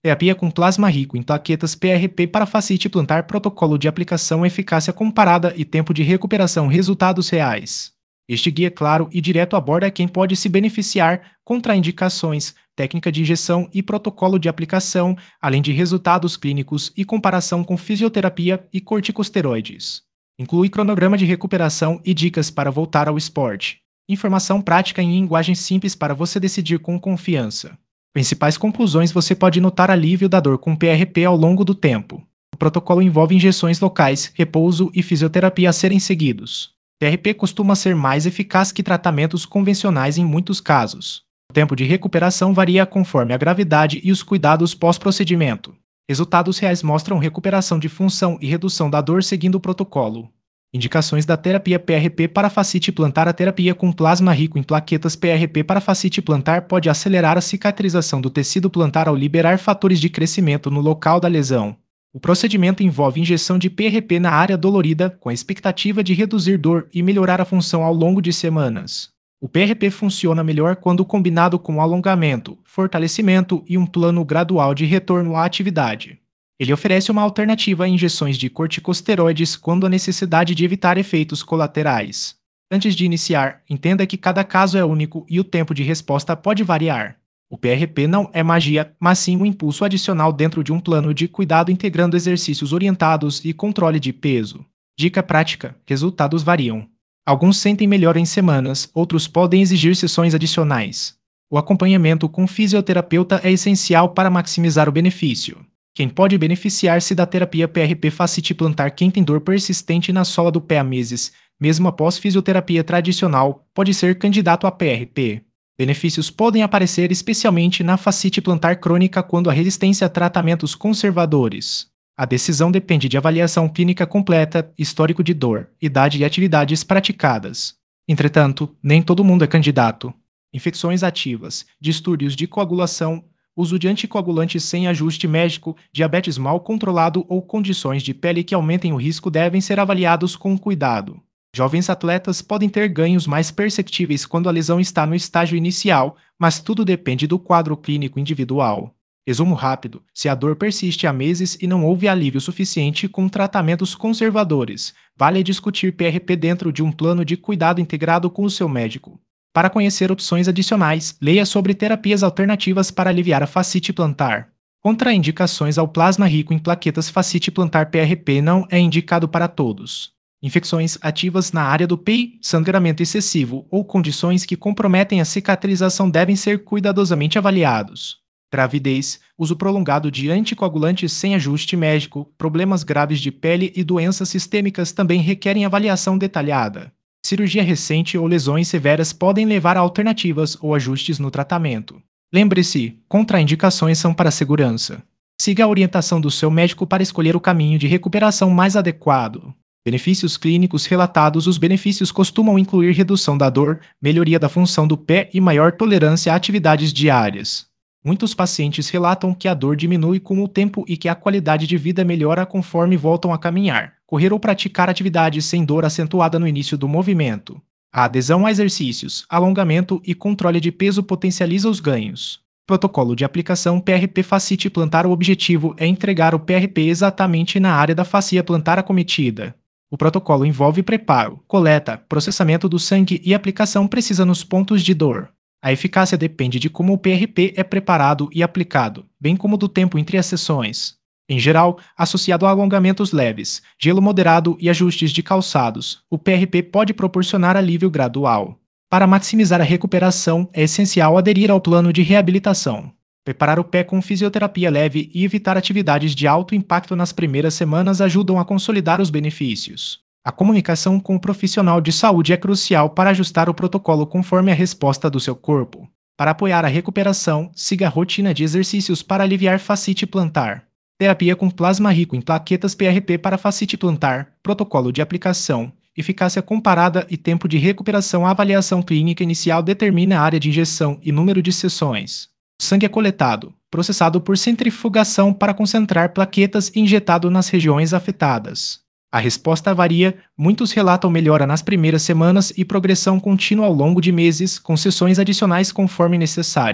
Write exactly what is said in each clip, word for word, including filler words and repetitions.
Terapia com plasma rico em plaquetas P R P para fascite plantar, protocolo de aplicação, eficácia comparada e tempo de recuperação, resultados reais. Este guia claro e direto aborda quem pode se beneficiar, contraindicações, técnica de injeção e protocolo de aplicação, além de resultados clínicos e comparação com fisioterapia e corticosteroides. Inclui cronograma de recuperação e dicas para voltar ao esporte. Informação prática em linguagem simples para você decidir com confiança. Principais conclusões: você pode notar alívio da dor com P R P ao longo do tempo. O protocolo envolve injeções locais, repouso e fisioterapia a serem seguidos. P R P costuma ser mais eficaz que tratamentos convencionais em muitos casos. O tempo de recuperação varia conforme a gravidade e os cuidados pós-procedimento. Resultados reais mostram recuperação de função e redução da dor seguindo o protocolo. Indicações da terapia P R P para fascite plantar: a terapia com plasma rico em plaquetas P R P para fascite plantar pode acelerar a cicatrização do tecido plantar ao liberar fatores de crescimento no local da lesão. O procedimento envolve injeção de P R P na área dolorida, com a expectativa de reduzir dor e melhorar a função ao longo de semanas. O P R P funciona melhor quando combinado com alongamento, fortalecimento e um plano gradual de retorno à atividade. Ele oferece uma alternativa a injeções de corticosteroides quando há necessidade de evitar efeitos colaterais. Antes de iniciar, entenda que cada caso é único e o tempo de resposta pode variar. O P R P não é magia, mas sim um impulso adicional dentro de um plano de cuidado integrando exercícios orientados e controle de peso. Dica prática: resultados variam. Alguns sentem melhor em semanas, outros podem exigir sessões adicionais. O acompanhamento com fisioterapeuta é essencial para maximizar o benefício. Quem pode beneficiar-se da terapia P R P fascite plantar: quem tem dor persistente na sola do pé há meses, mesmo após fisioterapia tradicional, pode ser candidato a P R P. Benefícios podem aparecer especialmente na fascite plantar crônica quando há resistência a tratamentos conservadores. A decisão depende de avaliação clínica completa, histórico de dor, idade e atividades praticadas. Entretanto, nem todo mundo é candidato. Infecções ativas, distúrbios de coagulação, uso de anticoagulantes sem ajuste médico, diabetes mal controlado ou condições de pele que aumentem o risco devem ser avaliados com cuidado. Jovens atletas podem ter ganhos mais perceptíveis quando a lesão está no estágio inicial, mas tudo depende do quadro clínico individual. Resumo rápido: se a dor persiste há meses e não houve alívio suficiente com tratamentos conservadores, vale discutir P R P dentro de um plano de cuidado integrado com o seu médico. Para conhecer opções adicionais, leia sobre terapias alternativas para aliviar a fascite plantar. Contraindicações ao plasma rico em plaquetas: fascite plantar P R P não é indicado para todos. Infecções ativas na área do P I, sangramento excessivo ou condições que comprometem a cicatrização devem ser cuidadosamente avaliados. Gravidez, uso prolongado de anticoagulantes sem ajuste médico, problemas graves de pele e doenças sistêmicas também requerem avaliação detalhada. Cirurgia recente ou lesões severas podem levar a alternativas ou ajustes no tratamento. Lembre-se, contraindicações são para segurança. Siga a orientação do seu médico para escolher o caminho de recuperação mais adequado. Benefícios clínicos relatados: os benefícios costumam incluir redução da dor, melhoria da função do pé e maior tolerância a atividades diárias. Muitos pacientes relatam que a dor diminui com o tempo e que a qualidade de vida melhora conforme voltam a caminhar, correr ou praticar atividades sem dor acentuada no início do movimento. A adesão a exercícios, alongamento e controle de peso potencializa os ganhos. Protocolo de aplicação P R P fascite plantar: o objetivo é entregar o P R P exatamente na área da fascia plantar acometida. O protocolo envolve preparo, coleta, processamento do sangue e aplicação precisa nos pontos de dor. A eficácia depende de como o P R P é preparado e aplicado, bem como do tempo entre as sessões. Em geral, associado a alongamentos leves, gelo moderado e ajustes de calçados, o P R P pode proporcionar alívio gradual. Para maximizar a recuperação, é essencial aderir ao plano de reabilitação. Preparar o pé com fisioterapia leve e evitar atividades de alto impacto nas primeiras semanas ajudam a consolidar os benefícios. A comunicação com o profissional de saúde é crucial para ajustar o protocolo conforme a resposta do seu corpo. Para apoiar a recuperação, siga a rotina de exercícios para aliviar fascite plantar. Terapia com plasma rico em plaquetas P R P para fascite plantar, protocolo de aplicação, eficácia comparada e tempo de recuperação. A avaliação clínica inicial determina a área de injeção e número de sessões. O sangue é coletado, processado por centrifugação para concentrar plaquetas e injetado nas regiões afetadas. A resposta varia: muitos relatam melhora nas primeiras semanas e progressão contínua ao longo de meses, com sessões adicionais conforme necessário.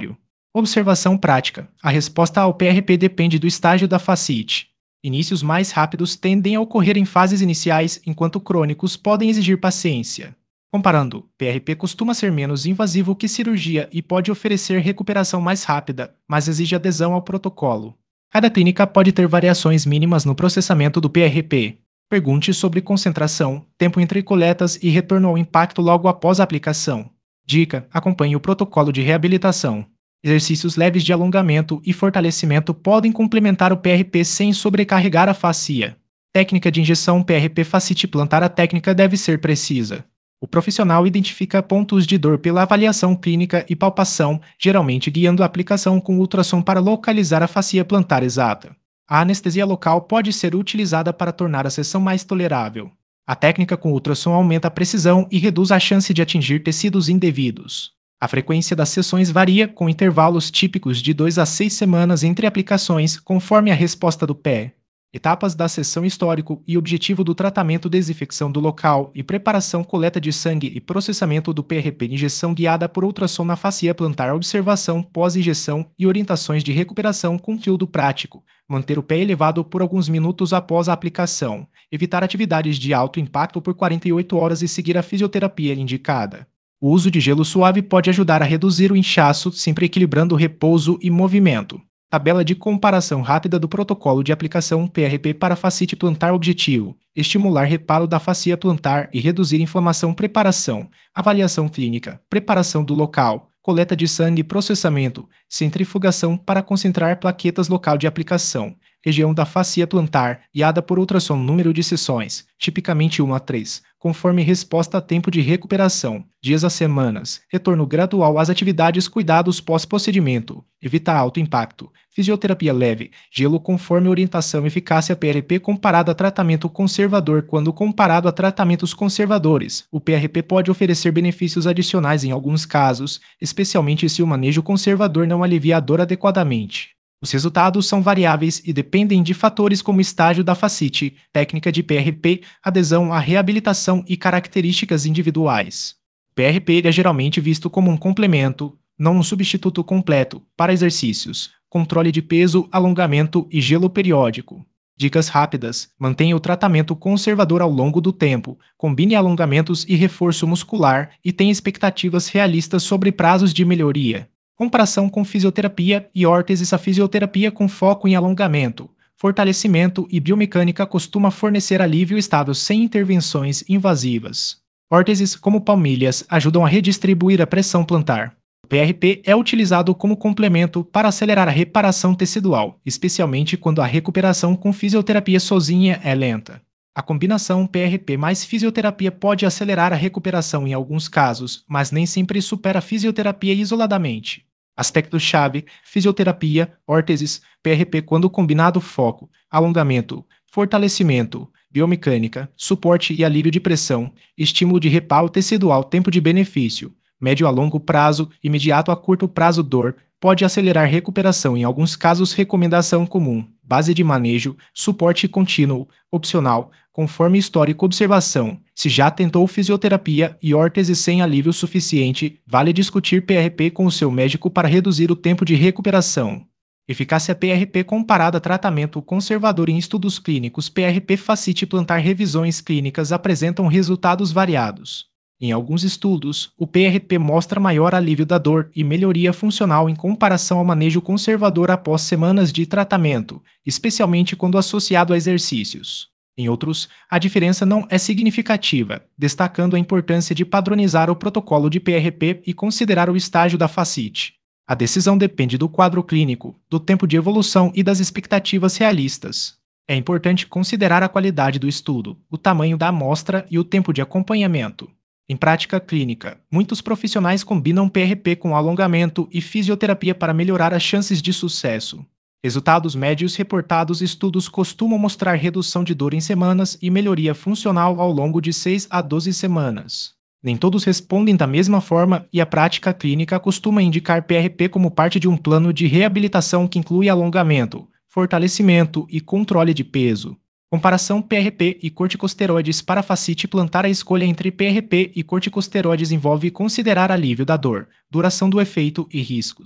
Observação prática. A resposta ao P R P depende do estágio da fascite. Inícios mais rápidos tendem a ocorrer em fases iniciais, enquanto crônicos podem exigir paciência. Comparando, P R P costuma ser menos invasivo que cirurgia e pode oferecer recuperação mais rápida, mas exige adesão ao protocolo. Cada clínica pode ter variações mínimas no processamento do P R P. Pergunte sobre concentração, tempo entre coletas e retorno ao impacto logo após a aplicação. Dica: acompanhe o protocolo de reabilitação. Exercícios leves de alongamento e fortalecimento podem complementar o P R P sem sobrecarregar a fascia. Técnica de injeção P R P fascite plantar. A técnica deve ser precisa. O profissional identifica pontos de dor pela avaliação clínica e palpação, geralmente guiando a aplicação com ultrassom para localizar a fascia plantar exata. A anestesia local pode ser utilizada para tornar a sessão mais tolerável. A técnica com ultrassom aumenta a precisão e reduz a chance de atingir tecidos indevidos. A frequência das sessões varia, com intervalos típicos de duas a seis semanas entre aplicações, conforme a resposta do pé. Etapas da sessão: histórico e objetivo do tratamento, desinfecção do local e preparação, coleta de sangue e processamento do P R P, injeção guiada por ultrassom na fascia plantar, observação pós-injeção e orientações de recuperação. Conteúdo prático: manter o pé elevado por alguns minutos após a aplicação, evitar atividades de alto impacto por quarenta e oito horas e seguir a fisioterapia indicada. O uso de gelo suave pode ajudar a reduzir o inchaço, sempre equilibrando repouso e movimento. Tabela de comparação rápida do protocolo de aplicação P R P para fascite plantar. Objetivo: estimular reparo da fascia plantar e reduzir inflamação. Preparação: avaliação clínica, preparação do local, coleta de sangue e processamento, centrifugação para concentrar plaquetas. Local de aplicação: região da fascia plantar, guiada por ultrassom. Número de sessões: tipicamente uma a três, conforme resposta. Tempo de recuperação: dias a semanas. Retorno gradual às atividades. Cuidados pós-procedimento: evita alto impacto. Fisioterapia leve, gelo conforme orientação. Eficácia: P R P comparado a tratamento conservador. Quando comparado a tratamentos conservadores, o P R P pode oferecer benefícios adicionais em alguns casos, especialmente se o manejo conservador não alivia a dor adequadamente. Os resultados são variáveis e dependem de fatores como estágio da fascite, técnica de P R P, adesão à reabilitação e características individuais. O P R P é geralmente visto como um complemento, não um substituto completo, para exercícios, controle de peso, alongamento e gelo periódico. Dicas rápidas: mantenha o tratamento conservador ao longo do tempo, combine alongamentos e reforço muscular e tenha expectativas realistas sobre prazos de melhoria. Comparação com fisioterapia e órteses. A fisioterapia com foco em alongamento, fortalecimento e biomecânica costuma fornecer alívio estável sem intervenções invasivas. Órteses, como palmilhas, ajudam a redistribuir a pressão plantar. O P R P é utilizado como complemento para acelerar a reparação tecidual, especialmente quando a recuperação com fisioterapia sozinha é lenta. A combinação P R P mais fisioterapia pode acelerar a recuperação em alguns casos, mas nem sempre supera a fisioterapia isoladamente. Aspectos-chave: fisioterapia, órteses, P R P quando combinado. Foco: alongamento, fortalecimento, biomecânica, suporte e alívio de pressão, estímulo de reparo tecidual. Tempo de benefício: médio a longo prazo, imediato a curto prazo. Dor: pode acelerar recuperação em alguns casos. Recomendação comum: base de manejo, suporte contínuo, opcional, conforme histórico. Observação: se já tentou fisioterapia e órtese sem alívio suficiente, vale discutir P R P com o seu médico para reduzir o tempo de recuperação. Eficácia: P R P comparada a tratamento conservador. Em estudos clínicos, P R P fascite plantar. Revisões clínicas apresentam resultados variados. Em alguns estudos, o P R P mostra maior alívio da dor e melhoria funcional em comparação ao manejo conservador após semanas de tratamento, especialmente quando associado a exercícios. Em outros, a diferença não é significativa, destacando a importância de padronizar o protocolo de P R P e considerar o estágio da fascite. A decisão depende do quadro clínico, do tempo de evolução e das expectativas realistas. É importante considerar a qualidade do estudo, o tamanho da amostra e o tempo de acompanhamento. Em prática clínica, muitos profissionais combinam P R P com alongamento e fisioterapia para melhorar as chances de sucesso. Resultados médios reportados: estudos costumam mostrar redução de dor em semanas e melhoria funcional ao longo de seis a doze semanas. Nem todos respondem da mesma forma e a prática clínica costuma indicar P R P como parte de um plano de reabilitação que inclui alongamento, fortalecimento e controle de peso. Comparação P R P e corticosteroides para fascite plantar. A escolha entre P R P e corticosteroides envolve considerar alívio da dor, duração do efeito e riscos.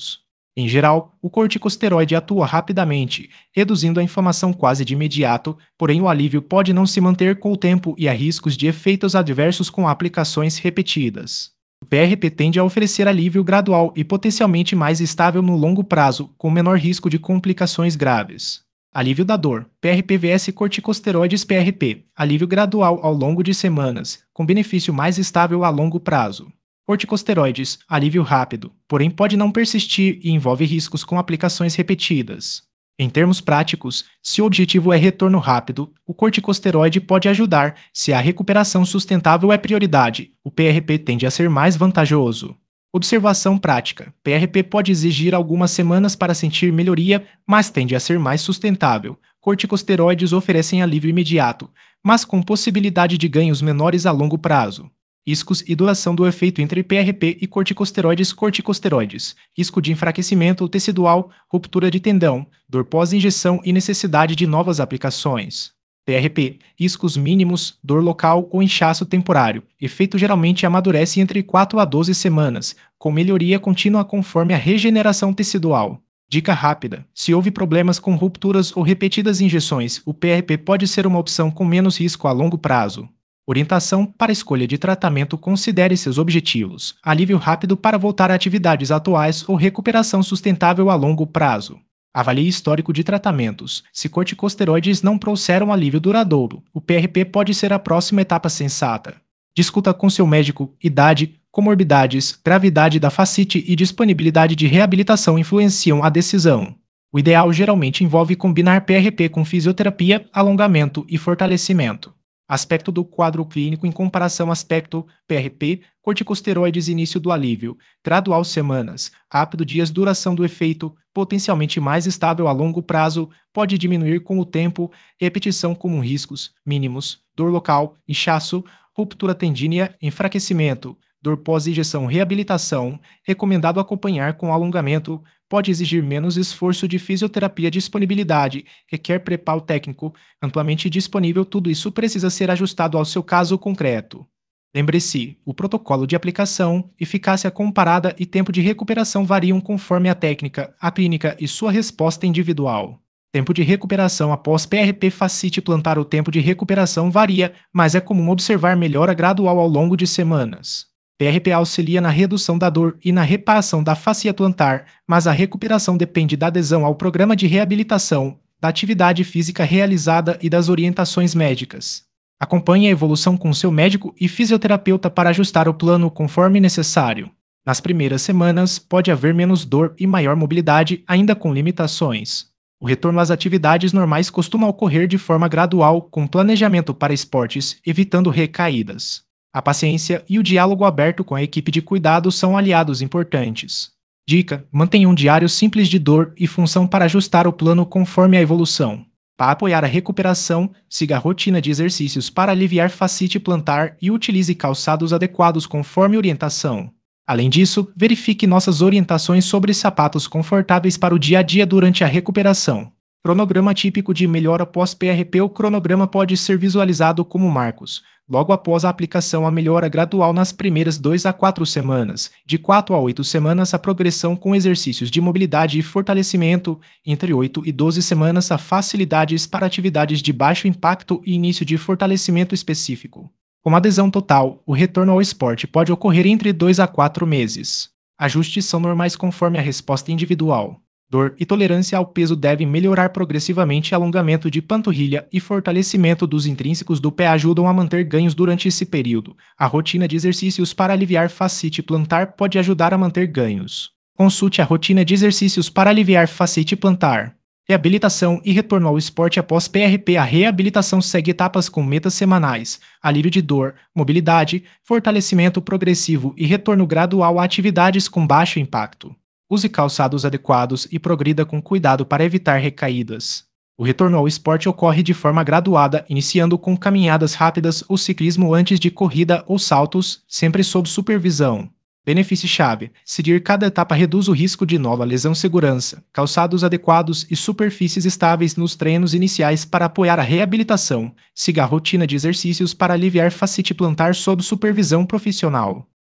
Em geral, o corticosteroide atua rapidamente, reduzindo a inflamação quase de imediato, porém o alívio pode não se manter com o tempo e há riscos de efeitos adversos com aplicações repetidas. O P R P tende a oferecer alívio gradual e potencialmente mais estável no longo prazo, com menor risco de complicações graves. Alívio da dor. P R P vs corticosteroides P R P. Alívio gradual ao longo de semanas, com benefício mais estável a longo prazo. Corticosteroides, alívio rápido, porém pode não persistir e envolve riscos com aplicações repetidas. Em termos práticos, se o objetivo é retorno rápido, o corticosteroide pode ajudar. Se a recuperação sustentável é prioridade, o P R P tende a ser mais vantajoso. Observação prática: P R P pode exigir algumas semanas para sentir melhoria, mas tende a ser mais sustentável. Corticosteroides oferecem alívio imediato, mas com possibilidade de ganhos menores a longo prazo. Riscos e duração do efeito entre P R P e corticosteroides corticosteroides. Risco de enfraquecimento tecidual, ruptura de tendão, dor pós-injeção e necessidade de novas aplicações. P R P. Riscos mínimos, dor local ou inchaço temporário. Efeito geralmente amadurece entre quatro a doze semanas, com melhoria contínua conforme a regeneração tecidual. Dica rápida: se houve problemas com rupturas ou repetidas injeções, o P R P pode ser uma opção com menos risco a longo prazo. Orientação para escolha de tratamento: considere seus objetivos, alívio rápido para voltar a atividades atuais ou recuperação sustentável a longo prazo. Avalie histórico de tratamentos. Se corticosteroides não trouxeram alívio duradouro, o P R P pode ser a próxima etapa sensata. Discuta com seu médico. Idade, comorbidades, gravidade da fascite e disponibilidade de reabilitação influenciam a decisão. O ideal geralmente envolve combinar P R P com fisioterapia, alongamento e fortalecimento. Aspecto do quadro clínico em comparação aspecto P R P, corticosteroides início do alívio, gradual semanas, rápido dias duração do efeito, potencialmente mais estável a longo prazo, pode diminuir com o tempo, repetição comum riscos, mínimos, dor local, inchaço, ruptura tendínea, enfraquecimento, dor pós-injeção reabilitação, recomendado acompanhar com alongamento, pode exigir menos esforço de fisioterapia disponibilidade, requer preparo técnico, amplamente disponível tudo isso precisa ser ajustado ao seu caso concreto. Lembre-se, o protocolo de aplicação, eficácia comparada e tempo de recuperação variam conforme a técnica, a clínica e sua resposta individual. Tempo de recuperação após P R P fascite plantar. O tempo de recuperação varia, mas é comum observar melhora gradual ao longo de semanas. P R P auxilia na redução da dor e na reparação da fascia plantar, mas a recuperação depende da adesão ao programa de reabilitação, da atividade física realizada e das orientações médicas. Acompanhe a evolução com seu médico e fisioterapeuta para ajustar o plano conforme necessário. Nas primeiras semanas, pode haver menos dor e maior mobilidade, ainda com limitações. O retorno às atividades normais costuma ocorrer de forma gradual, com planejamento para esportes, evitando recaídas. A paciência e o diálogo aberto com a equipe de cuidado são aliados importantes. Dica: mantenha um diário simples de dor e função para ajustar o plano conforme a evolução. Para apoiar a recuperação, siga a rotina de exercícios para aliviar fascite plantar e utilize calçados adequados conforme orientação. Além disso, verifique nossas orientações sobre sapatos confortáveis para o dia a dia durante a recuperação. Cronograma típico de melhora pós-P R P. O cronograma pode ser visualizado como marcos. Logo após a aplicação, a melhora gradual nas primeiras duas a quatro semanas, de quatro a oito semanas a progressão com exercícios de mobilidade e fortalecimento, entre oito e doze semanas a facilidades para atividades de baixo impacto e início de fortalecimento específico. Com adesão total, o retorno ao esporte pode ocorrer entre dois a quatro meses. Ajustes são normais conforme a resposta individual. Dor e tolerância ao peso devem melhorar progressivamente. Alongamento de panturrilha e fortalecimento dos intrínsecos do pé ajudam a manter ganhos durante esse período. A rotina de exercícios para aliviar fascite plantar pode ajudar a manter ganhos. Consulte a rotina de exercícios para aliviar fascite plantar. Reabilitação e retorno ao esporte após P R P. A reabilitação segue etapas com metas semanais, alívio de dor, mobilidade, fortalecimento progressivo e retorno gradual a atividades com baixo impacto. Use calçados adequados e progrida com cuidado para evitar recaídas. O retorno ao esporte ocorre de forma graduada, iniciando com caminhadas rápidas ou ciclismo antes de corrida ou saltos, sempre sob supervisão. Benefício-chave: seguir cada etapa reduz o risco de nova lesão. Segurança, calçados adequados e superfícies estáveis nos treinos iniciais para apoiar a reabilitação. Siga a rotina de exercícios para aliviar fascite plantar sob supervisão profissional.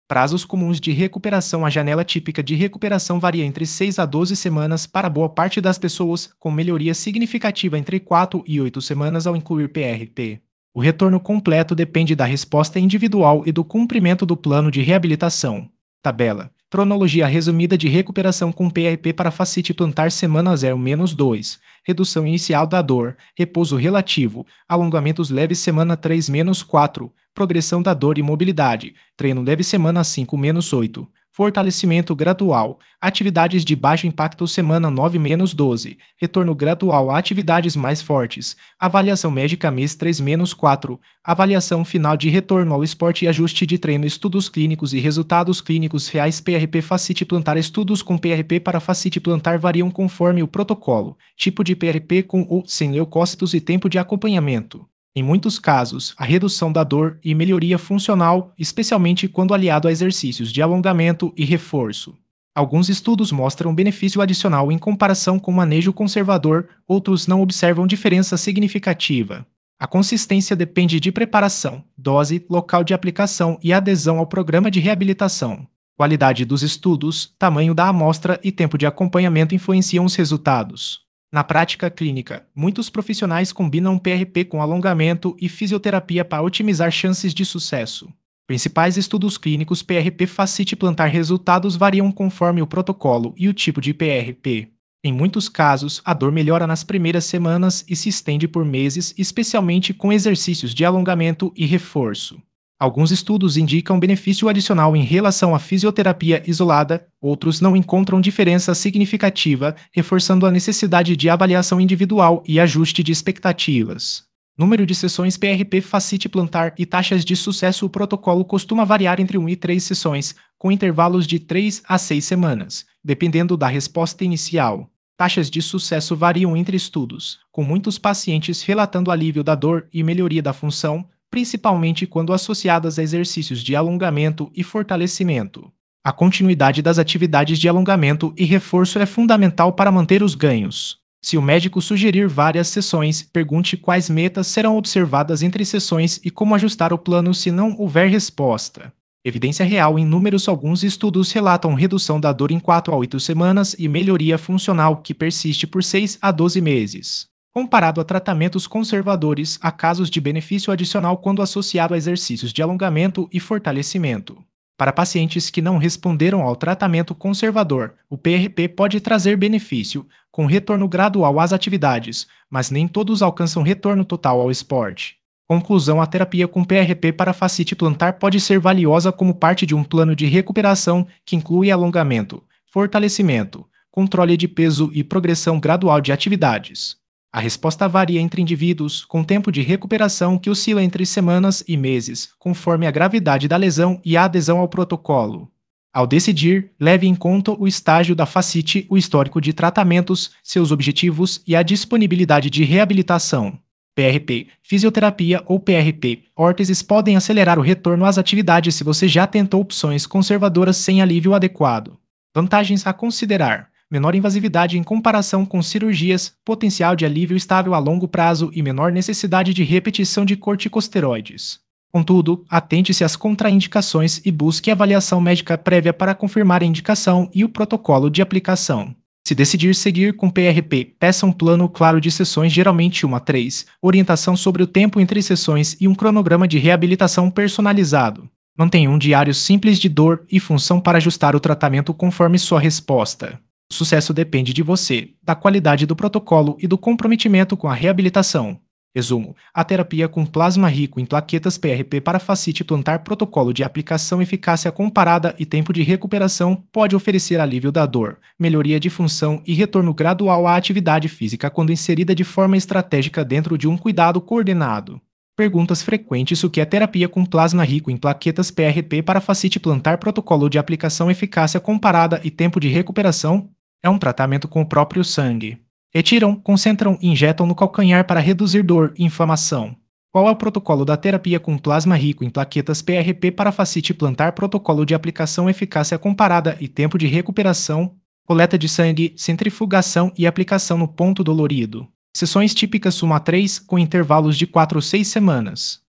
Prazos comuns de recuperação. A janela típica de recuperação varia entre seis a doze semanas para boa parte das pessoas, com melhoria significativa entre quatro e oito semanas ao incluir P R P. O retorno completo depende da resposta individual e do cumprimento do plano de reabilitação. Tabela. Cronologia resumida de recuperação com P R P para fascite plantar semana zero menos dois. Redução inicial da dor. Repouso relativo. Alongamentos leves semana três menos quatro. Progressão da dor e mobilidade. Treino leve semana cinco menos oito. Fortalecimento gradual. Atividades de baixo impacto semana nove menos doze. Retorno gradual a atividades mais fortes. Avaliação médica mês três menos quatro. Avaliação final de retorno ao esporte e ajuste de treino. Estudos clínicos e resultados clínicos reais. P R P fascite plantar. Estudos com P R P para fascite plantar variam conforme o protocolo, tipo de P R P com ou sem leucócitos e tempo de acompanhamento. Em muitos casos, a redução da dor e melhoria funcional, especialmente quando aliado a exercícios de alongamento e reforço. Alguns estudos mostram benefício adicional em comparação com manejo conservador, outros não observam diferença significativa. A consistência depende de preparação, dose, local de aplicação e adesão ao programa de reabilitação. Qualidade dos estudos, tamanho da amostra e tempo de acompanhamento influenciam os resultados. Na prática clínica, muitos profissionais combinam P R P com alongamento e fisioterapia para otimizar chances de sucesso. Principais estudos clínicos. P R P fascite plantar. Resultados variam conforme o protocolo e o tipo de P R P. Em muitos casos, a dor melhora nas primeiras semanas e se estende por meses, especialmente com exercícios de alongamento e reforço. Alguns estudos indicam benefício adicional em relação à fisioterapia isolada, outros não encontram diferença significativa, reforçando a necessidade de avaliação individual e ajuste de expectativas. Número de sessões. P R P fascite plantar e taxas de sucesso. O protocolo costuma variar entre uma e três sessões, com intervalos de três a seis semanas, dependendo da resposta inicial. Taxas de sucesso variam entre estudos, com muitos pacientes relatando alívio da dor e melhoria da função, principalmente quando associadas a exercícios de alongamento e fortalecimento. A continuidade das atividades de alongamento e reforço é fundamental para manter os ganhos. Se o médico sugerir várias sessões, pergunte quais metas serão observadas entre sessões e como ajustar o plano se não houver resposta. Evidência real em números. Alguns estudos relatam redução da dor em quatro a oito semanas e melhoria funcional que persiste por seis a doze meses. Comparado a tratamentos conservadores, há casos de benefício adicional quando associado a exercícios de alongamento e fortalecimento. Para pacientes que não responderam ao tratamento conservador, o P R P pode trazer benefício, com retorno gradual às atividades, mas nem todos alcançam retorno total ao esporte. Conclusão. A terapia com P R P para fascite plantar pode ser valiosa como parte de um plano de recuperação que inclui alongamento, fortalecimento, controle de peso e progressão gradual de atividades. A resposta varia entre indivíduos, com tempo de recuperação que oscila entre semanas e meses, conforme a gravidade da lesão e a adesão ao protocolo. Ao decidir, leve em conta o estágio da fascite, o histórico de tratamentos, seus objetivos e a disponibilidade de reabilitação. P R P, fisioterapia ou P R P, órteses podem acelerar o retorno às atividades se você já tentou opções conservadoras sem alívio adequado. Vantagens a considerar: menor invasividade em comparação com cirurgias, potencial de alívio estável a longo prazo e menor necessidade de repetição de corticosteroides. Contudo, atente-se às contraindicações e busque avaliação médica prévia para confirmar a indicação e o protocolo de aplicação. Se decidir seguir com P R P, peça um plano claro de sessões, geralmente uma a três, orientação sobre o tempo entre sessões e um cronograma de reabilitação personalizado. Mantenha um diário simples de dor e função para ajustar o tratamento conforme sua resposta. O sucesso depende de você, da qualidade do protocolo e do comprometimento com a reabilitação. Resumo: a terapia com plasma rico em plaquetas P R P para fascite plantar, protocolo de aplicação, eficácia comparada e tempo de recuperação pode oferecer alívio da dor, melhoria de função e retorno gradual à atividade física quando inserida de forma estratégica dentro de um cuidado coordenado. Perguntas frequentes: o que é terapia com plasma rico em plaquetas P R P para fascite plantar, protocolo de aplicação, eficácia comparada e tempo de recuperação? É um tratamento com o próprio sangue. Retiram, concentram e injetam no calcanhar para reduzir dor e inflamação. Qual é o protocolo da terapia com plasma rico em plaquetas P R P para fascite plantar, protocolo de aplicação, eficácia comparada e tempo de recuperação? Coleta de sangue, centrifugação e aplicação no ponto dolorido. Sessões típicas uma a três, com intervalos de quatro a seis semanas.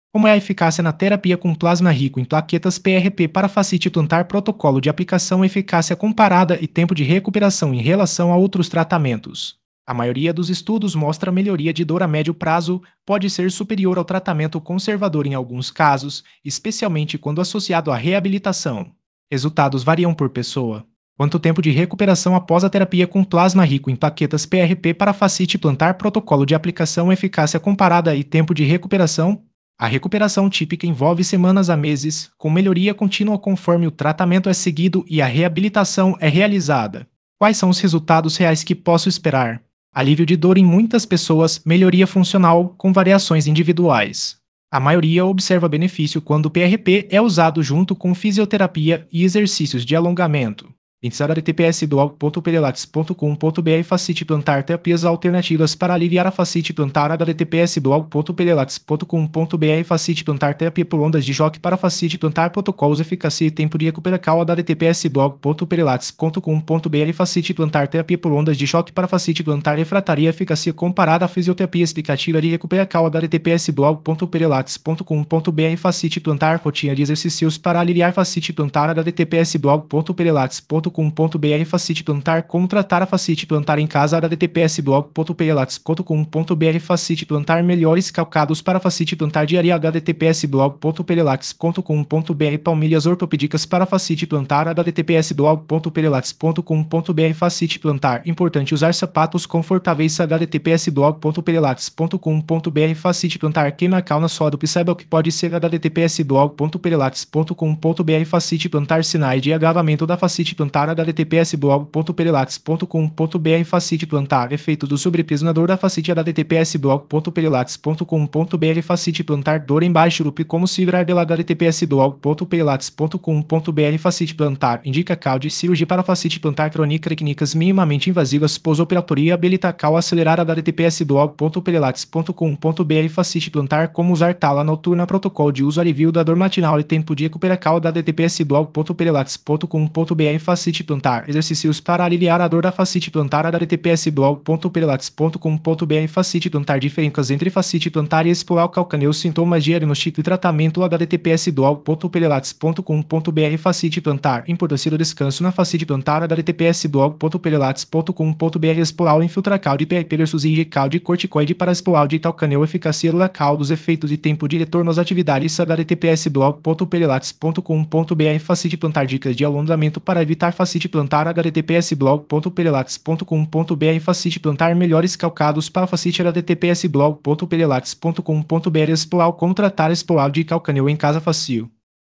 Como é a eficácia na terapia com plasma rico em plaquetas P R P para facite plantar protocolo de aplicação eficácia comparada e tempo de recuperação em relação a outros tratamentos. A maioria dos estudos mostra melhoria de dor a médio prazo pode ser superior ao tratamento conservador em alguns casos, especialmente quando associado à reabilitação. Resultados variam por pessoa. Quanto tempo de recuperação após a terapia com plasma rico em plaquetas P R P para facite plantar protocolo de aplicação eficácia comparada e tempo de recuperação? A recuperação típica envolve semanas a meses, com melhoria contínua conforme o tratamento é seguido e a reabilitação é realizada. Quais são os resultados reais que posso esperar? Alívio de dor em muitas pessoas, melhoria funcional, com variações individuais. A maioria observa benefício quando o P R P é usado junto com fisioterapia e exercícios de alongamento. Pensar https blog ponto perelax ponto com ponto br facite plantar terapias alternativas para aliviar a facite plantar https blog ponto perelax ponto com ponto br facite plantar terapia por ondas de choque para facite plantar protocolos eficácia e tempo de recuperação https blog ponto perelax ponto com ponto br facite plantar terapia por ondas de choque para facite plantar refrataria eficácia comparada à fisioterapia explicativa de recuperação https blog ponto perelax ponto com ponto br facite plantar rotina de exercícios para aliviar facite plantar https blog ponto perelax ponto com ponto br facite plantar como tratar a facite plantar em casa https blog ponto perelax ponto com ponto br facite plantar melhores calcados para facite plantar diaria https blog ponto perelax ponto com ponto br palmilhas ortopédicas para facite plantar https blog ponto perelax ponto com ponto br facite plantar importante usar sapatos confortáveis https blog ponto perelax ponto com ponto br facite plantar queima calna sódio saiba o que pode ser https blog ponto perelax ponto com ponto br facite plantar sinais de agravamento da facite plantar https blog ponto perelax ponto com ponto br facite plantar efeito do sobrepeso na dor da facite https blog ponto perelax ponto com ponto br facite plantar dor em baixo loop como se livrar dela https blog ponto perelax ponto com ponto br facite plantar indica cal de cirurgia para facite plantar crônica técnicas minimamente invasivas pós-operatoria habilita cal acelerar https blog ponto perelax ponto com ponto br facite plantar como usar tala noturna protocolo de uso alivio da dor matinal e tempo de recuperação https blog ponto perelax ponto com ponto br facite plantar exercícios para aliviar a dor da facite plantar https blog ponto perelax ponto com ponto br facite plantar diferenças entre facite plantar e espiral calcâneo sintomas diagnóstico e tratamento https blog ponto perelax ponto com ponto br facite plantar importância do descanso na facite plantar https blog ponto perelax ponto com ponto br espiral infiltracal de P R P versus injecal de corticoide para espiral de calcâneo eficácia local dos efeitos e tempo de retorno às atividades https blog ponto perelax ponto com ponto br facite plantar dicas de alongamento para evitar facite plantar https blog ponto perelax ponto com ponto br facite plantar melhores calcados para facite https blog ponto perelax ponto com ponto br explorar como tratar explorar de calcâneo em casa fácil.